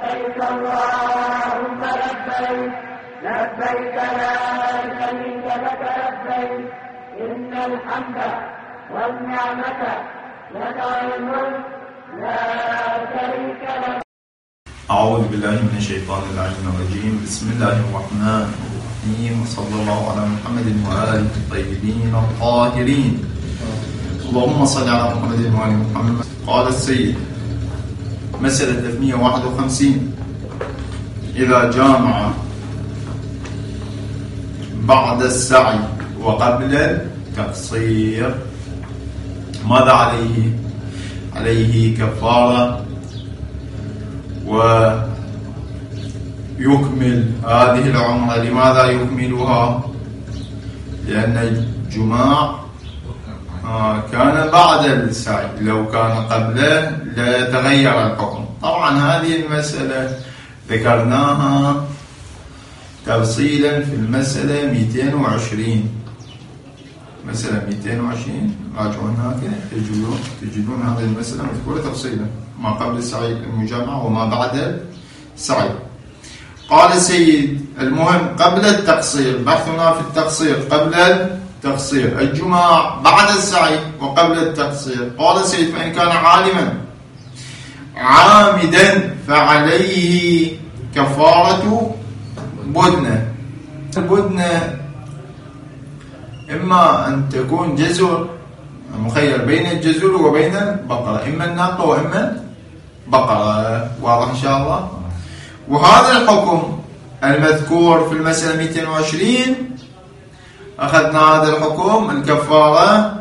لبيك اللهم لبيك لبيك لا شريك لك لبيك إن الحمد والنعمة لك والملك لا شريك لك. أعوذ بالله من الشيطان اللعين الرجيم. بسم الله الرحمن الرحيم، وصلى الله على محمد وآله الطيبين الطاهرين. اللهم صل على محمد وآل محمد. قال السيد: مسألة 351: إذا جامع بعد السعي وقبل التقصير ماذا عليه؟ عليه كفارة ويكمل هذه العمرة. لماذا يكملها؟ لأن الجماع كان بعد السعي، لو كان قبله لتغير الحكم. طبعا هذه المسألة ذكرناها تفصيلا في المسألة 220. مسألة 220 راجعوا هناك تجدون هذه المسألة مذكورة تفصيلا، ما قبل السعي المجامعة وما بعد السعي. قال السيد: المهم قبل التقصير، بحثنا في التقصير قبل التقصير، الجماع بعد السعي وقبل التقصير. قال السيد: فإن كان عالما عامدا فعليه كفارة بدنة. البدنة إما أن تكون جزر، مخير بين الجزر وبين البقرة، إما الناقة وإما بقرة. واضح إن شاء الله؟ وهذا الحكم المذكور في المسألة 220 أخذنا هذا الحكم الكفارة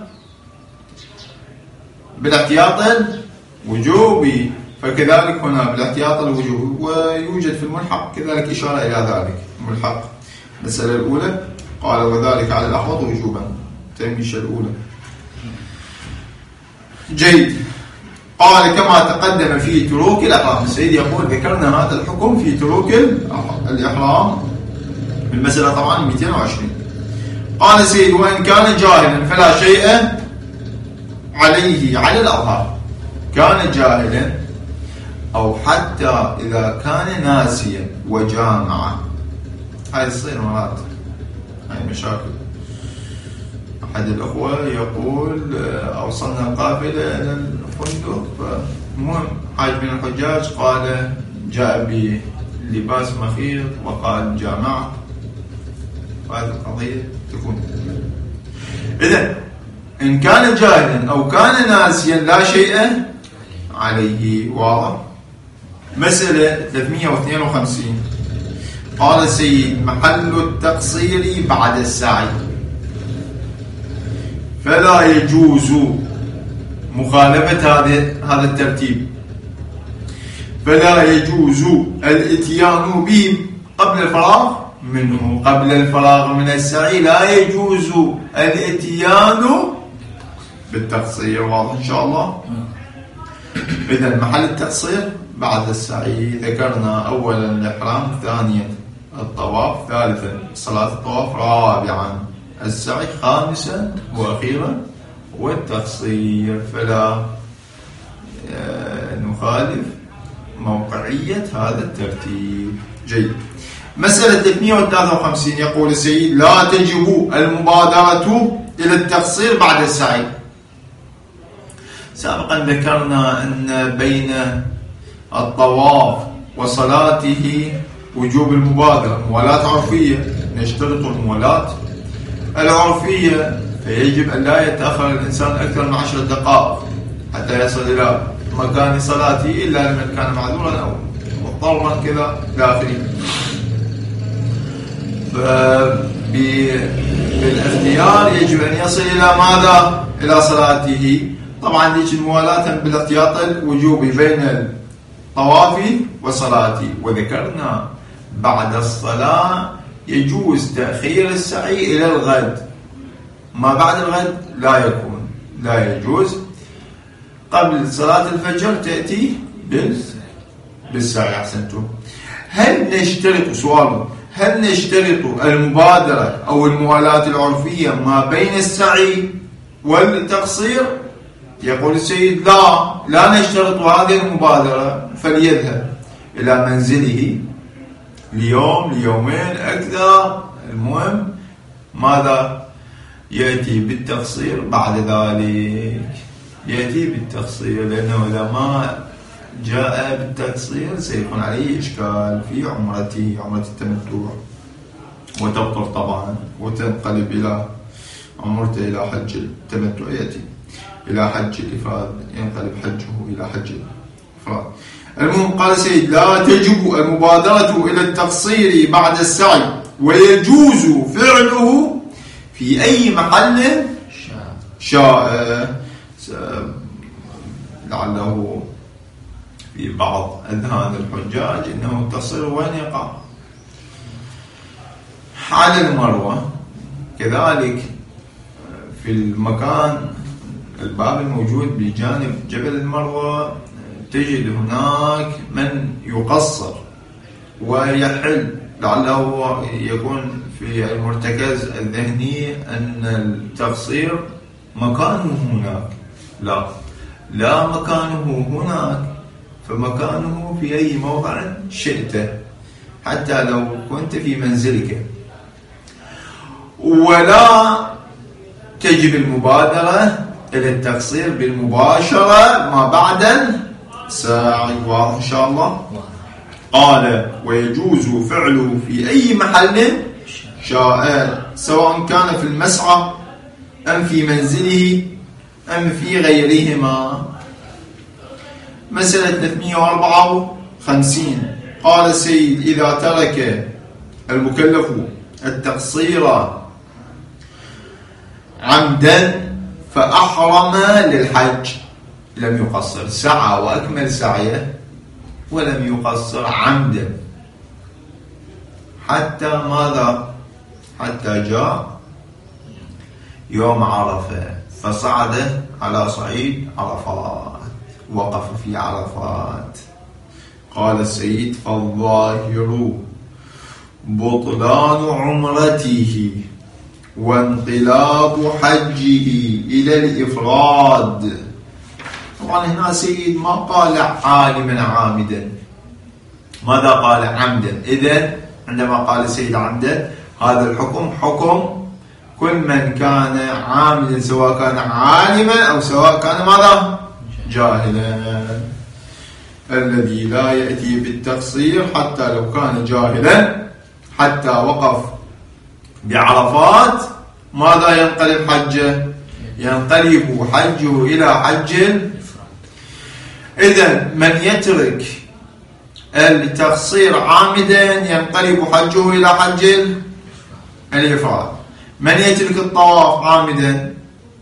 بالاحتياط الوجوبي، فكذلك هنا بالاحتياط الوجوبي. ويوجد في الملحق كذلك إشارة إلى ذلك. الملحق المسألة الأولى قال: وذلك على الأحوط وجوبا. تمشي الأولى. جيد. قال: كما تقدم في تروك الإحرام. السيد يقول: ذكرنا هذا الحكم في تروك الإحرام في المسألة طبعا 220. قال السيد: وإن كان جاهلا فلا شيء عليه على الأظهر. كان جاهلا أو حتى إذا كان ناسيا وجامع، هاي تصير مرات، هاي مشاكل. أحد الأخوة يقول: أوصلنا القافلة إلى الفندق، فالمهم حاج من الحجاج قال جاء بلباس مخيط وقال جامعت، وهذه القضية تكون. إذن إن كان جاهلا أو كان ناسيا لا شيء عليه. واضح؟ مسألة 352. قال السيد: محل التقصير بعد السعي، فلا يجوز مخالفة هذا الترتيب. فلا يجوز الاتيان به قبل الفراغ منه. قبل الفراغ من السعي لا يجوز الاتيان بالتقصير. واضح إن شاء الله؟ إذن محل التقصير بعد السعي. ذكرنا أولا الإحرام، ثانيا الطواف، ثالثا صلاة الطواف، رابعا السعي، خامسا وأخيرا والتقصير. فلا نخالف موقعية هذا الترتيب. جيد. مسألة 353 يقول السيد: لا تجب المبادرة إلى التقصير بعد السعي. سابقا ذكرنا أن بين الطواف وصلاته وجوب المبادرة، موالاة عرفية. نشترط الموالاة العرفية، فيجب أن لا يتأخر الإنسان أكثر من 10 دقائق حتى يصل إلى مكان صلاته، إلا لمن كان معذورا أو مضطرا كذا إلى آخره. بالاختيار يجب أن يصل إلى ماذا؟ إلى صلاته. طبعا ليش موالاة بالاحتياط الوجوبي بين الطواف وصلاته. وذكرنا بعد الصلاة يجوز تأخير السعي إلى الغد، ما بعد الغد لا يجوز. قبل صلاة الفجر تأتي بالسعي. أحسنتم. هل نشترط، سؤال، هل نشترط المبادرة أو الموالاة العرفية ما بين السعي والتقصير؟ يقول السيد: لا نشترط هذه المبادرة، فليذهب إلى منزله ليوم ليومين أكثر، المهم ماذا؟ يأتي بالتقصير بعد ذلك، يأتي بالتقصير، لأنه إذا ما جاء بالتقصير سيكون عليه إشكال في عمرته، عمرة التمتع، وتبطل طبعا وتنقلب إلى عمرته إلى حج التمتع، يأتي إلى حج الإفراد، ينقلب حجه إلى حج الإفراد. المهم قال سيد: لا تجب المبادرة إلى التقصير بعد السعي، ويجوز فعله في أي محل شاء. لعله في بعض أذهان الحجاج إنه التقصير وين يقع؟ على المروة، كذلك في المكان الباب الموجود بجانب جبل المروة تجد هناك من يقصر ويحل، لعله يكون في المرتكز الذهني أن التقصير مكانه هناك. لا مكانه هناك، فمكانه في أي موضع شئت، حتى لو كنت في منزلك. ولا تجب المبادرة إلى التقصير بالمباشرة ما بعد الساعي. واضح إن شاء الله؟ قال: ويجوز فعله في أي محل شاء، سواء كان في المسعى أم في منزله أم في غيرهما. مسألة 354. قال السيد: إذا ترك المكلف التقصير عمدا فأحرم للحج، لم يقصر، سعى وأكمل سعيه ولم يقصر عمدا حتى ماذا؟ حتى جاء يوم عرفة فصعد على صعيد عرفات، وقف في عرفات. قال السيد: فالظاهر بطلان عمرته وانقلاب حجه إلى الإفراد. طبعا هنا سيد ما قال عالما عامدا، ماذا قال؟ عمدا. إذن عندما قال السيد عمدا، هذا الحكم حكم كل من كان عاملا، سواء كان عالما أو سواء كان ماذا؟ جاهلا. الذي لا يأتي بالتقصير حتى لو كان جاهلا، حتى وقف بعرفات، ماذا ينقلب حجه؟ ينقلب حجه إلى حج. إذن من يترك التقصير عامدا ينقلب حجه إلى حج الإفراد. من يترك الطواف عامدا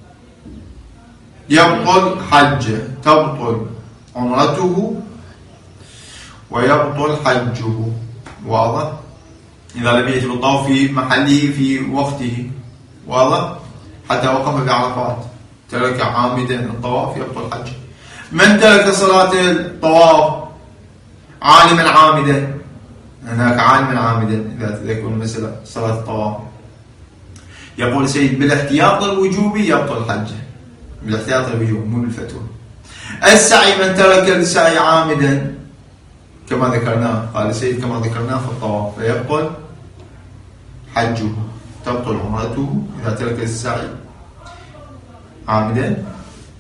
يبطل حجه، تبطل عمرته ويبطل حجه. واضح؟ إذا لم يترك الطواف في محله في وقته، واضح؟ حتى وقف بعرفات، ترك عامدا الطواف يبطل حجه. من ترك صلاة الطواف عالما عامدا، هناك عالما عامدا إذا تذكرون مثل صلاة الطواف، يقول سيد: بالاحتياط الوجوبي يبطل حجه، بالاحتياط الوجوبي مو بالفتوى. السعي، من ترك السعي عامدا كما ذكرناه، قال سيد كما ذكرناه في الطواف، فيبطل حجه، تبطل عمرته. إذا ترك السعي عامدا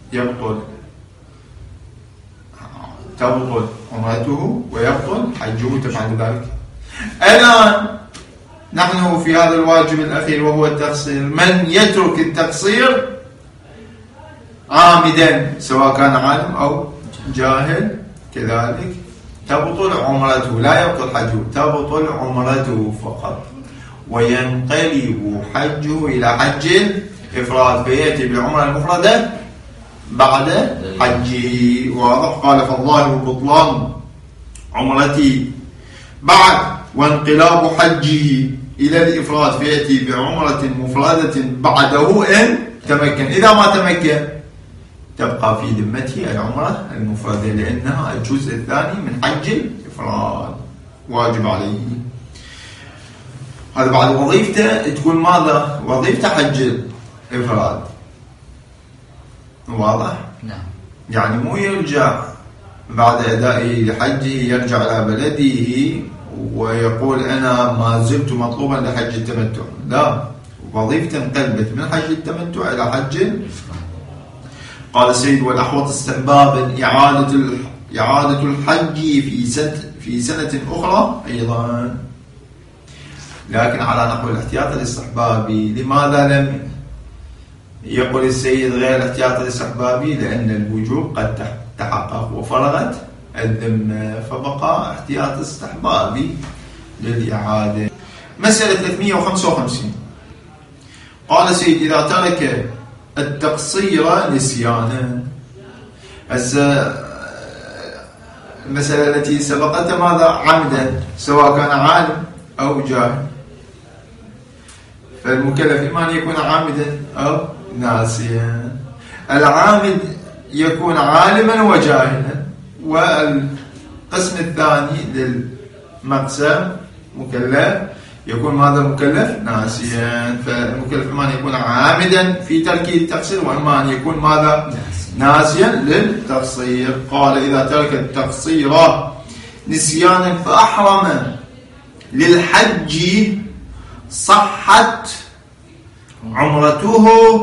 تبطل عمرته ويبطل حجه تبعا لذلك. الآن نحن في هذا الواجب الأخير وهو التقصير. من يترك التقصير عامدا سواء كان عالم أو جاهل كذلك تبطل عمرته، لا يبطل حجه، تبطل عمرته فقط، وينقلب حجه إلى حج الإفراد، فيأتي بالعمرة المفردة بعد حجه. واضح؟ قال: فالظاهر بطلان عمرتي بعد وانقلاب حجه إلى الإفراد، فيأتي بعمرة مفردة بعده إن تمكن. إذا ما تمكن تبقى في ذمته العمرة المفردة، لأنها الجزء الثاني من حج الإفراد، واجب عليه. هذا بعد وظيفته تكون ماذا؟ وظيفته حج الإفراد. واضح؟ نعم. يعني مو يرجع بعد أدائه لحجه يرجع إلى بلده ويقول أنا ما زلت مطلوبا لحج التمتع. لا، وظيفة انقلبت من حج التمتع إلى حج. قال السيد: والأحوط استحبابا إعادة الحج في سنة أخرى أيضا، لكن على نحو الاحتياط الاستحبابي. لماذا لم يقول السيد غير الاحتياط الاستحبابي؟ لأن الوجوب قد تحقق وفرغت الذمة، فبقى احتياط استحبابي للإعادة. مسألة 355. قال السيد: إذا ترك التقصير نسيانا. المسألة التي سبقت ماذا؟ عمدا، سواء كان عالم أو جاهل. فالمكلف إما أن يكون عامدا أو ناسيا. العامد يكون عالما وجاهلا، والقسم الثاني للمقسم مكلف يكون ماذا؟ مكلف ناسيا. فالمكلف إما أن يكون عامدا في ترك التقصير، وإما أن يكون ماذا؟ ناسيا للتقصير. قال: إذا ترك التقصير نسيانا فأحرم للحج صحت عمرته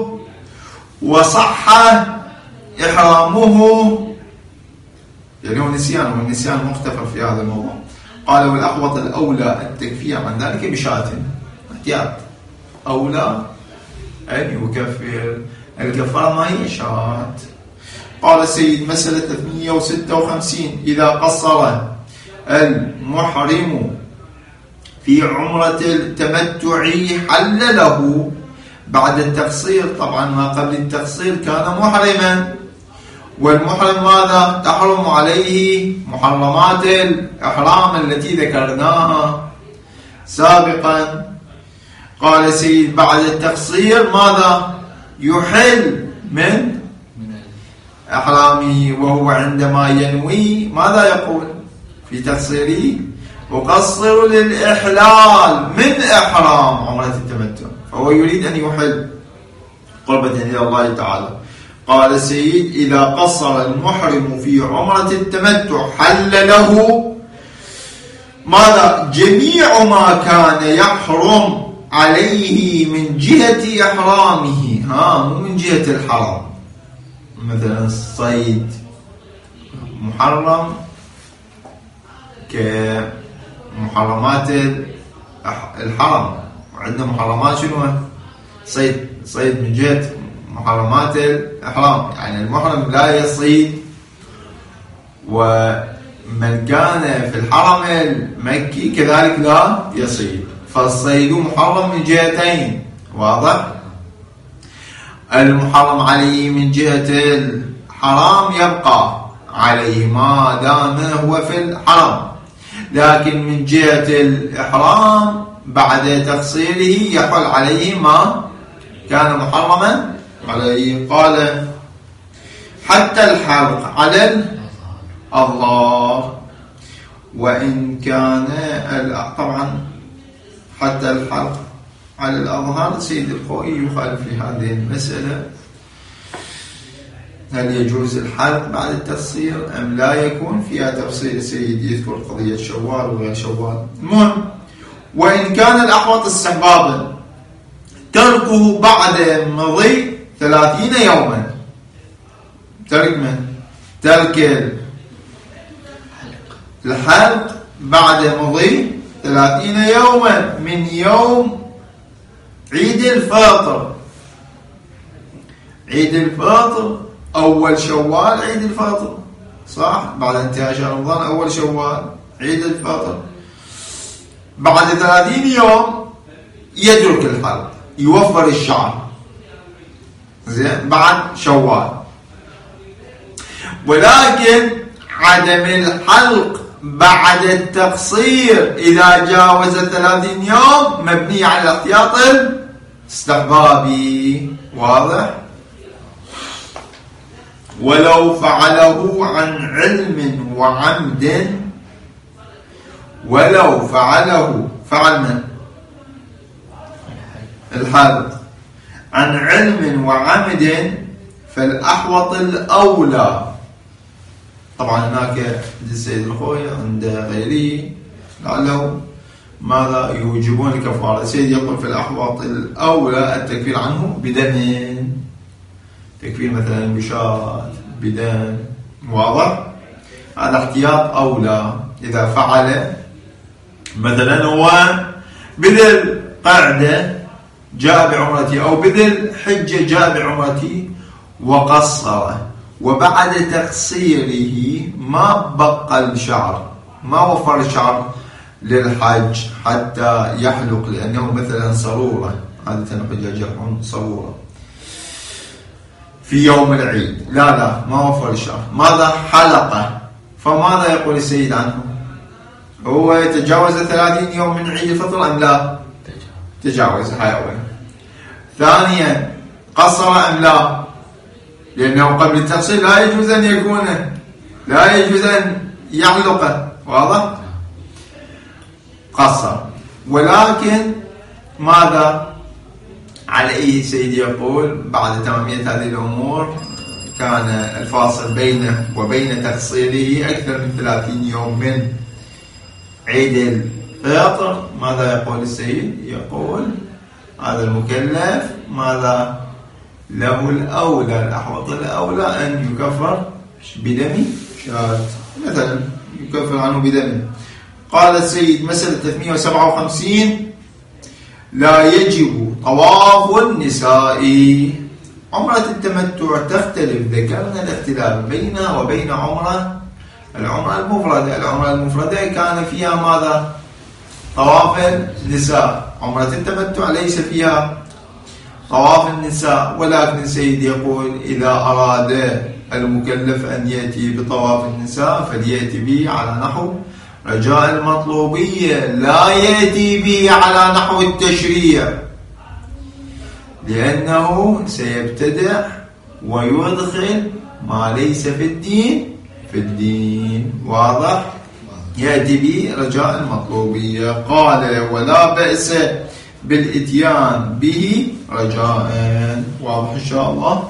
وصح إحرامه. يعني هو نسيان، والنسيان مختفر في هذا الموضوع. قال: والأحوط الأولى التكفير عن ذلك بشاة، احتياط، أولى أن يكفر. الكفارة ما هي شاة. قال السيد: مسألة 356. إذا قصر المحرم في عمرة التمتع حل له بعد التقصير. طبعا ما قبل التقصير كان محرما، والمحرم ماذا؟ تحرم عليه محرمات الإحرام التي ذكرناها سابقا. قال السيد: بعد التقصير ماذا؟ يحل من إحرامه، وهو عندما ينوي ماذا يقول في تقصيره؟ أقصر للإحلال من إحرام عمرة التمتع. فهو يريد أن يحل قربة إلى الله تعالى. قال السيد: إذا قصر المحرم في عمرة التمتع حل له ماذا؟ جميع ما كان يحرم عليه من جهة إحرامه، مو من جهة الحرام. مثلا الصيد محرم كمحرمات الحرم، وعندنا محرمات شنو؟ صيد من جهة محرمات الإحرام، يعني المحرم لا يصيد. ومن كان في الحرم المكي كذلك لا يصيد، فالصيد محرم من جهتين، واضح؟ المحرم عليه من جهة الحرام يبقى عليه ما دام هو في الحرم، لكن من جهة الإحرام بعد تقصيره يحل عليه ما كان محرما عليه. قال: حتى الحلق على الأظهار، وإن كان طبعا حتى الحلق على الأظهار سيد الخوئي يخالف في هذه المسألة. هل يجوز الحلق بعد التقصير أم لا يكون؟ فيها تفصيل السيد يذكر قضية شوال وغير شوال. المهم: وإن كان الأحوط استحبابا تركه بعد مضي 30 يوما. ترك من؟ ترك الحلق بعد مضي 30 يوما من يوم عيد الفطر. عيد الفطر أول شوال، عيد الفطر صح؟ بعد انتهاء شهر رمضان أول شوال عيد الفطر. بعد 30 يوم يترك الحلق، يوفر الشعر، زين، بعد شوال. ولكن عدم الحلق بعد التقصير إذا جاوز 30 يوم مبني على الاحتياط الاستحبابي، واضح؟ ولو فعله عن علم وعمد، ولو فعله فعل من؟ الحلق عن علم وعمد، فالأحوط الأولى طبعا هناك عند السيد الخوي عند غيره لعله ماذا يوجبون الكفارة. السيد يقول في الأحواط الأولى التكفير عنه بدم، تكفير مثلا بشاة بدم، واضح؟ هذا احتياط أولى. إذا فعل مثلا هو بذل قعدة جاء بعمرته أو بذل حجة جاء بعمرته وقصر، وبعد تقصيره ما بقى الشعر، ما وفر الشعر للحج حتى يحلق، لأنه مثلا صرورة، عادة الحجاج يحلقون صرورة في يوم العيد، لا ما وفر الشعر، ماذا حلقه، فماذا يقول السيد عنه؟ هو يتجاوز 30 يوم من عيد الفطر أم لا؟ تجاوز. هاي أولا. ثانيا قصر أم لا؟ لأنه قبل التقصير لا يجوز أن يكون، لا يجوز أن يحلقه، واضح؟ قصر. ولكن ماذا عليه سيدي يقول بعد تمامية هذه الأمور كان الفاصل بينه وبين تقصيره أكثر من 30 يوم من عيد الفطر. ماذا يقول السيد؟ يقول هذا المكلف ماذا له الأولى، الأحوط الأولى أن يكفر بدم شاة، مثلا يكفر عنه بدم. قال السيد مسألة 357 لا يجب طواف النساء. عمرة التمتع تختلف، ذكرنا الاختلاف بينها وبين العمرة المفردة. العمرة المفردة كان فيها ماذا؟ طواف النساء. عمرة التمتع ليس فيها طواف النساء، ولكن السيد يقول إذا أراد المكلف أن يأتي بطواف النساء فليأتي به على نحو رجاء المطلوبية، لا يأتي به على نحو التشريع، لأنه سيبتدع ويدخل ما ليس في الدين في الدين، واضح؟ يأتي به رجاء المطلوبية. قال ولا بأس بالإتيان به رجاء، واضح إن شاء الله.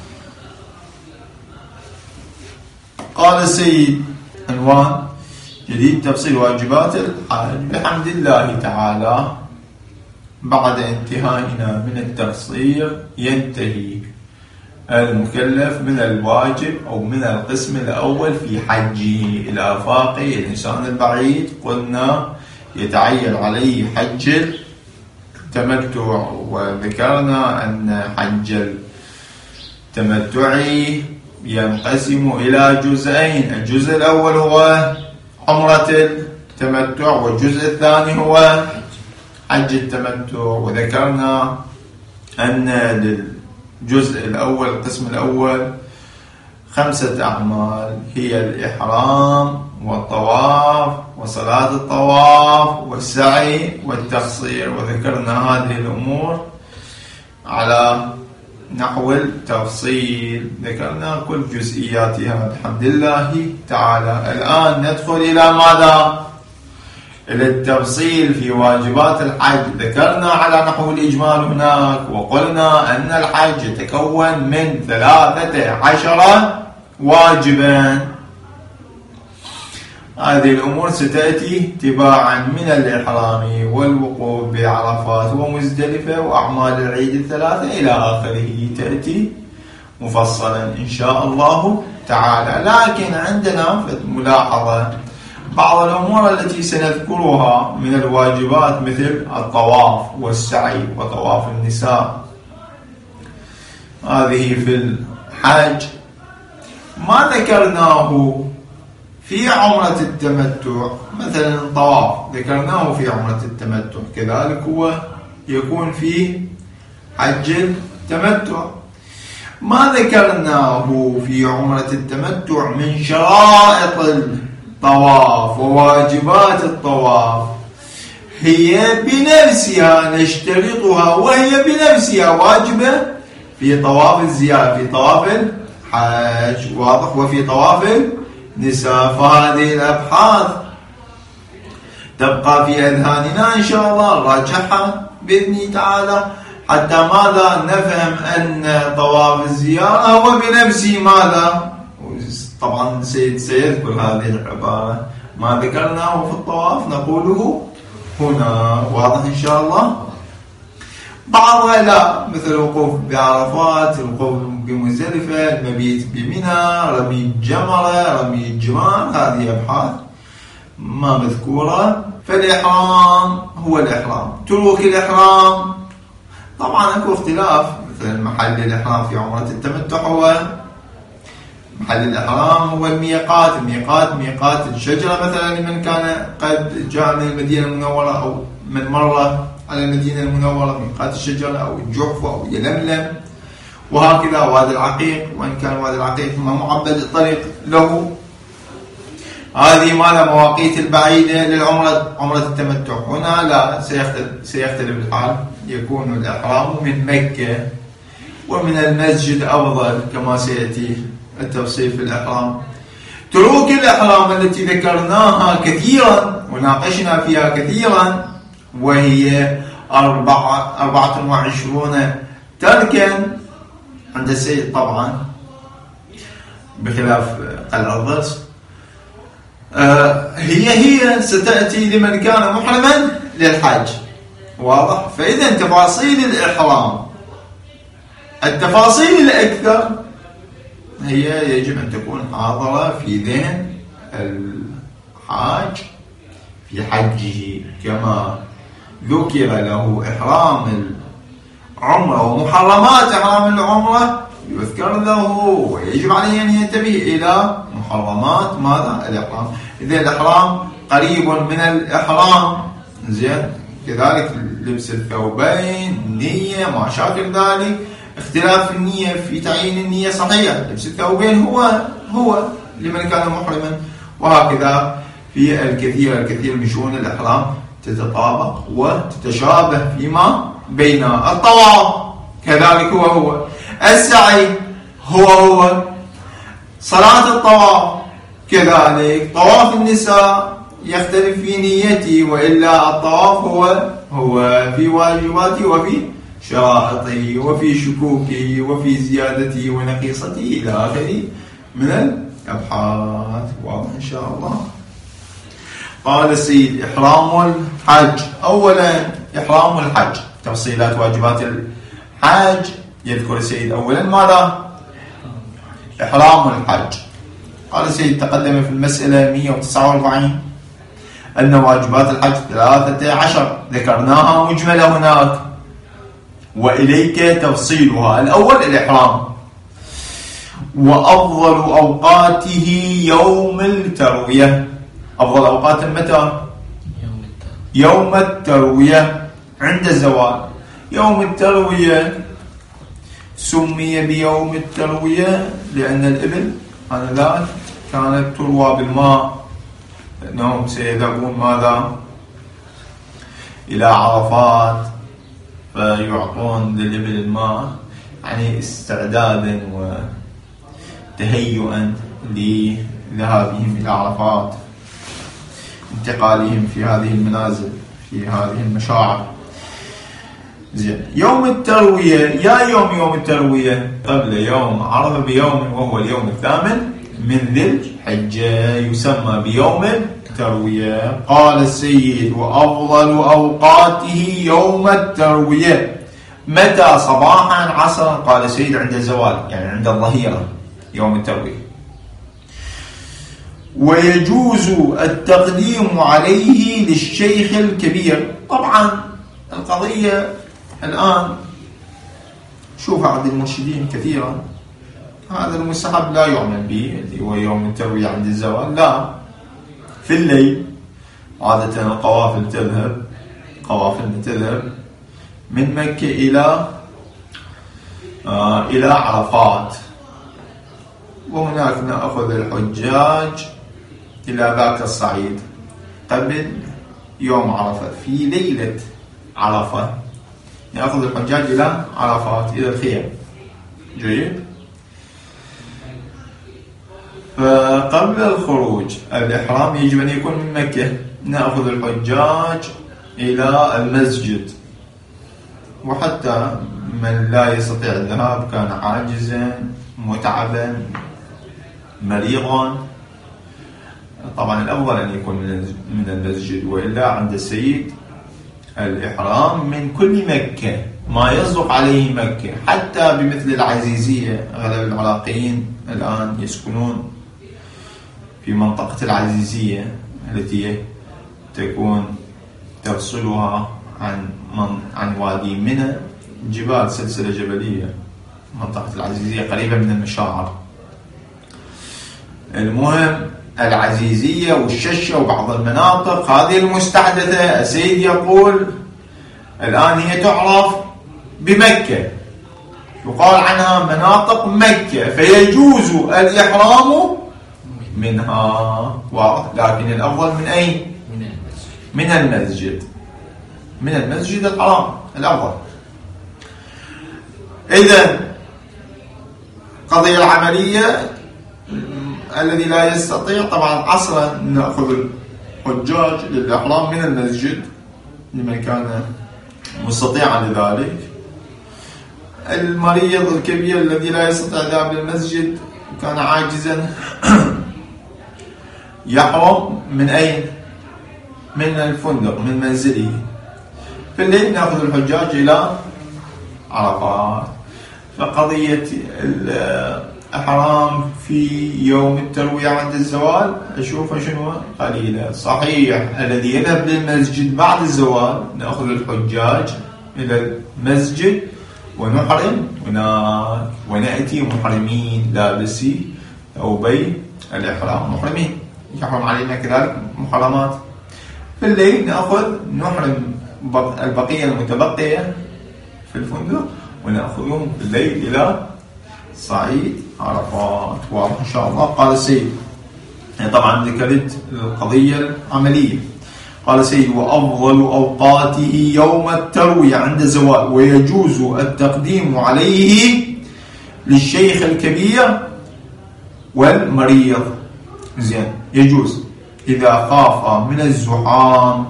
قال السيد عنوان جديد تفصيل واجبات الحج. بحمد الله تعالى بعد انتهائنا من التفصيل ينتهي المكلف من الواجب أو من القسم الأول في حجه إلى آفاق الإنسان البعيد. قلنا يتعين عليه حج التمتع، وذكرنا أن حج التمتع ينقسم إلى جزئين، الجزء الأول هو عمرة التمتع والجزء الثاني هو حج التمتع. وذكرنا أن للجزء الأول القسم الأول 5 أعمال، هي الإحرام والطواف وصلاة الطواف والسعي والتقصير، وذكرنا هذه الأمور على نحو التفصيل، ذكرنا كل جزئياتها بحمد الله تعالى. الآن ندخل إلى ماذا؟ إلى التفصيل في واجبات الحج. ذكرنا على نحو الإجمال هناك، وقلنا أن الحج يتكون من 13 واجبا. هذه الأمور ستأتي تباعا من الإحرام والوقوف بعرفات ومزدلفة وأعمال العيد 3 إلى آخره، تأتي مفصلا إن شاء الله تعالى. لكن عندنا ملاحظة، بعض الأمور التي سنذكرها من الواجبات مثل الطواف والسعي وطواف النساء، هذه في الحج ما ذكرناه في عمرة التمتع. مثلا الطواف ذكرناه في عمرة التمتع، كذلك هو يكون في حج التمتع. ما ذكرناه في عمرة التمتع من شرائط الطواف وواجبات الطواف، هي بنفسها نشترطها وهي بنفسها واجبة في طواف الزيارة، في طواف الحج، واضح؟ وفي طواف النساء. فهذه الأبحاث تبقى في أذهاننا إن شاء الله، نراجعها بإذن تعالى حتى ماذا؟ نفهم أن طواف الزيارة هو بنفسه ماذا؟ طبعا سيذكر هذه العبارة، ما ذكرناه في الطواف نقوله هنا. واضح إن شاء الله؟ بعضها لا، مثل الوقوف بعرفات، الوقوف بمزدلفة، المبيت بمنى، رمي الجمرة، رمي الجمار، هذه أبحاث ما مذكورة. فالإحرام هو الإحرام. ترك الإحرام طبعا أكو اختلاف، مثل محل الإحرام في عمرة التمتع هو محل الإحرام هو الميقات. الميقات ميقات الشجرة مثلا لمن كان قد جاء من المدينة المنورة أو من مرة على المدينة المنورة، ميقات الشجرة أو الجحفة أو يلملم، وهكذا وادي العقيق، وإن كان وادي العقيق ما معبد الطريق له. هذه ما مواقيت البعيدة للعمرة، عمرة التمتع. هنا لا، سيختلف الحال، يكون الإحرام من مكة ومن المسجد أفضل كما سيأتي التفصيل في الإحرام. تروك الإحرام التي ذكرناها كثيرا وناقشنا فيها كثيرا، وهي 24 تركا عند السيد طبعا بخلاف قلع الضرس. هي ستأتي لمن كان محرما للحج. واضح؟ فإذا تفاصيل الإحرام، التفاصيل الأكثر هي يجب أن تكون حاضرة في ذهن الحاج في حجه، كما ذكر له إحرام العمرة ومحرمات إحرام العمرة يذكر له، ويجب عليه أن ينتبه إلى محرمات ماذا؟ الإحرام. إذا الإحرام قريب من الإحرام زين، كذلك لبس الثوبين، النية، ما شاكل ذلك، اختلاف النية في تعيين النية صحيح، لبس الثوبين هو لمن كان محرما، وهكذا في الكثير من شؤون الإحرام تتطابق وتتشابه فيما بين. الطواف كذلك هو السعي هو صلاة الطواف كذلك. طواف النساء يختلف في نيته، وإلا الطواف هو في واجباته وفي شرائطه وفي شكوكه وفي زيادته ونقيصته إلى آخره من الأبحاث. واضح إن شاء الله؟ قال السيد إحرام الحج. أولا إحرام الحج، تفصيلات واجبات الحج يذكر السيد أولا ماذا؟ إحرام الحج. قال السيد تقدم في المسألة 149 أن واجبات الحج 13 ذكرناها مجملة هناك، وإليك تفصيلها. الأول الإحرام، وأفضل أوقاته يوم التروية. أفضل أوقات متى؟ يوم التروية عند الزوال. يوم التروية سمي بيوم التروية لأن الإبل آنذاك كانت تروى بالماء، لأنهم سيذهبون ماذا؟ إلى عرفات، فيعطون للإبل الماء، يعني استعدادا وتهيئا لذهابهم إلى عرفات، انتقالهم في هذه المنازل في هذه المشاعر. زين، يوم التروية يا يوم التروية قبل يوم عرفة بيوم، وهو اليوم 8 من ذي الحجة، يسمى بيوم التروية. قال السيد وأفضل أوقاته يوم التروية. متى؟ صباحا عصرا. قال السيد عند الزوال، يعني عند الظهيرة يوم التروية. ويجوز التقديم عليه للشيخ الكبير. طبعا القضية الآن شوفها عند المرشدين كثيرا، هذا المستحب لا يعمل به اللي هو يوم التروية عند الزوال، لا، في الليل عادة القوافل تذهب من مكة إلى عرفات، وهناك نأخذ الحجاج إلى ذاك الصعيد قبل يوم عرفة. في ليلة عرفة نأخذ الحجاج إلى عرفات، إلى الخيام. جيد. فقبل الخروج الإحرام يجب أن يكون من مكة، نأخذ الحجاج إلى المسجد، وحتى من لا يستطيع الذهاب كان عاجزا متعبا مريضا، طبعا الأفضل أن يكون من المسجد، وإلا عند السيد الإحرام من كل مكة ما يصدق عليه مكة، حتى بمثل العزيزية. أغلب العراقيين الآن يسكنون في منطقة العزيزية التي تكون تفصلها عن وادي منى جبال، سلسلة جبلية. منطقة العزيزية قريبة من المشاعر. المهم العزيزية والششة وبعض المناطق هذه المستحدثة، السيد يقول الآن هي تعرف بمكة، يقال عنها مناطق مكة، فيجوز الإحرام منها، لكن الأفضل من أين؟ من المسجد، من المسجد الحرام الأفضل. إذن قضية العملية الذي لا يستطيع، طبعا عصرا نأخذ الحجاج للإحرام من المسجد لمن كان مستطيعا لذلك. المريض الكبير الذي لا يستطيع الذهاب للمسجد كان عاجزا يحرم من أين؟ من الفندق، من منزله. في الليل نأخذ الحجاج إلى عرفات. فقضية الإحرام في يوم التروية عند الزوال أشوفها شنو قليلة. صحيح الذي يذهب للمسجد بعد الزوال نأخذ الحجاج إلى المسجد ونحرم هناك، ونأتي محرمين لابسي ثوبي الإحرام، محرمين يحرم علينا كذلك محرمات. في الليل نحرم البقية المتبقية في الفندق ونأخذهم في الليل إلى صعيد عرفات. واضح إن شاء الله. قال السيد، طبعا ذكرت القضية العملية. قال السيد: وأفضل أوقاته يوم التروية عند الزوال، ويجوز التقديم عليه للشيخ الكبير والمريض. زين، يجوز إذا خاف من الزحام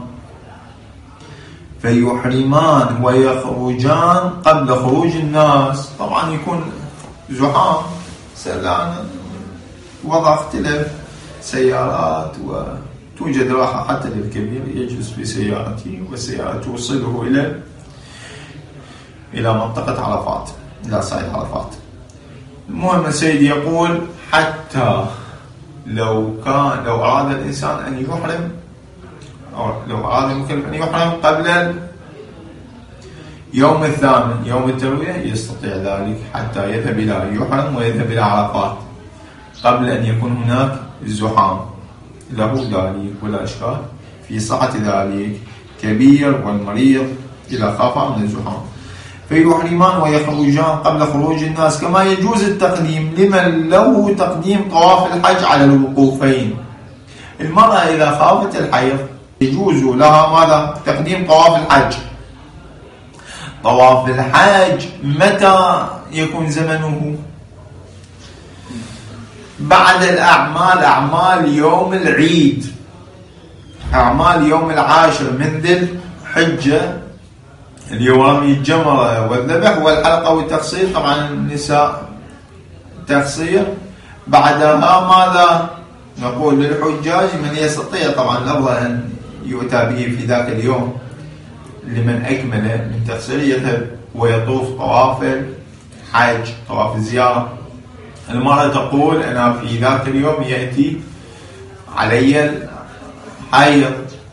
فيحرمان ويخرجان قبل خروج الناس. طبعا يكون زحام سلان، وضع اختلاف سيارات، وتوجد راحة حتى للكبير يجلس في سيارته، والسيارة توصله إلى منطقة عرفات، إلى صعيد عرفات. المهم السيد يقول حتى لو أراد الإنسان أن يحرم، أو لو أراد المكلف أن يحرم قبل يوم الثامن يوم التروية يستطيع ذلك، حتى يذهب إلى يحرم ويذهب إلى عرفات قبل أن يكون هناك الزحام. له ذلك ولا إشكال في صحة ذلك، كبير والمريض إذا خاف من الزحام. فيحرمان ويخرجان قبل خروج الناس. كما يجوز التقديم لمن له تقديم طواف الحج على الوقوفين. المرأة إذا خافت الحيض يجوز لها ماذا؟ تقديم طواف الحج. طواف الحج متى يكون زمنه؟ بعد الأعمال، أعمال يوم العيد، أعمال يوم العاشر من ذي الحجة، اللي هو رمي الجمرة والذبح والحلقة والتقصير. طبعا النساء تقصير. بعدها ماذا نقول للحجاج؟ من يستطيع، طبعا الأفضل أن يؤتى به في ذاك اليوم لمن أكمل من تقصير، يذهب ويطوف طواف الحج، طواف الزيارة. المرأة تقول أنا في ذاك اليوم يأتي علي الحيض،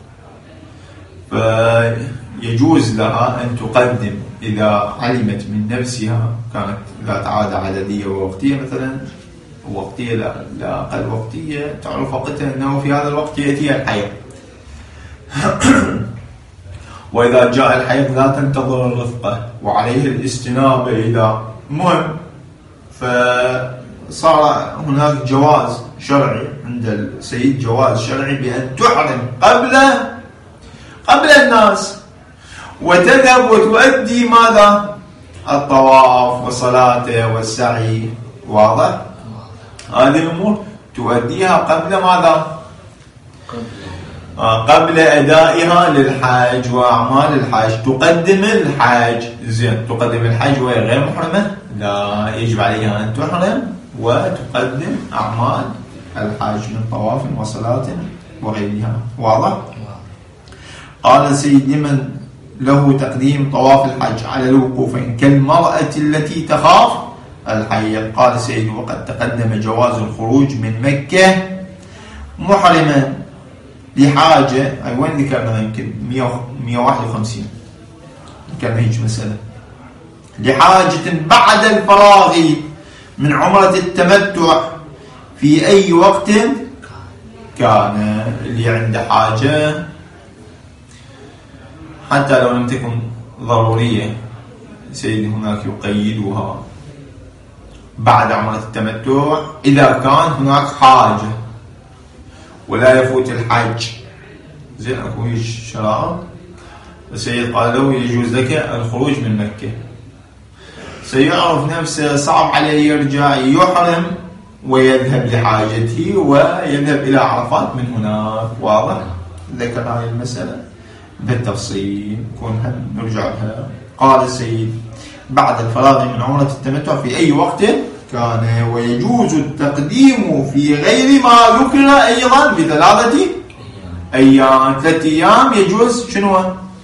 فيجوز لها أن تقدم إذا علمت من نفسها، كانت ذات عادة عددية ووقتية مثلا، وقتية لا أقل وقتية، تعرف وقتها أنه في هذا الوقت يأتي الحيض. وإذا جاء الحيض لا تنتظر الرفقة وعليه الاستنابة. إذا مهم، فصار هناك جواز شرعي عند السيد، جواز شرعي بأن تحرم قبل الناس، وتذهب وتؤدي ماذا؟ الطواف وصلاته والسعي. واضح؟ هذه الأمور تؤديها قبل ماذا؟ قبل أدائها للحج وأعمال الحج. تقدم الحج. زين، تقدم الحج وهي غير محرمة؟ لا، يجب عليها أن تحرم وتقدم أعمال الحج من طواف وصلاة وغيرها. واضح؟ قال سيد لمن له تقديم طواف الحج على الوقوفين كالمرأة التي تخاف الحيض. قال سيد وقد تقدم جواز الخروج من مكة محرما لحاجة. أي وين ذكرنا؟ يمكن 151 ذكرنا هيك مسألة. لحاجة بعد الفراغ من عمرة التمتع في أي وقت كان. اللي عنده حاجة حتى لو لم تكن ضرورية سيدي هناك يقيدها بعد عمرة التمتع إذا كان هناك حاجة ولا يفوت الحج. زين أكو هيك شرائط. السيد قال له يجوز لك الخروج من مكة. سيعرف نفسه صعب عليه يرجع يحرم ويذهب لحاجته ويذهب إلى عرفات من هناك. واضح؟ ذكر هذه المسألة بالتفصيل كونها نرجع لها. قال السيد بعد الفراغ من عمرة التمتع في أي وقت كان. ويجوز التقديم في غير ما ذكر أيضا ب3 أيام. 3 أيام يجوز شنو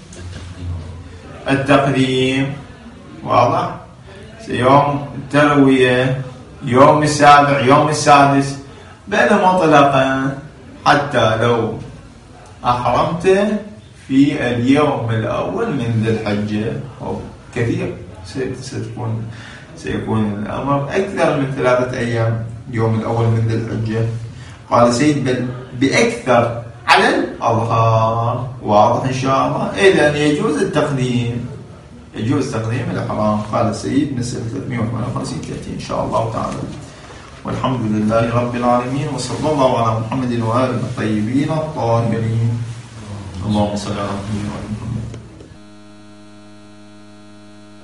التقديم. واضح؟ يوم التروية، يوم السابع، يوم السادس، بين مطلقا حتى لو أحرمت في اليوم الأول من ذي الحجة أو كثير سيكون الأمر أكثر من 3 أيام يوم الأول من ذي الحجة. قال سيد بل بأكثر على الأظهار. واضح إن شاء الله؟ إذن يجوز التقديم، يجوز تقديم الإحرام. قال السيد مثل 358 30 إن شاء الله تعالى. والحمد لله رب العالمين وصلى الله على محمد وآله الطيبين الطاهرين. اللهم صل على محمد وآل محمد.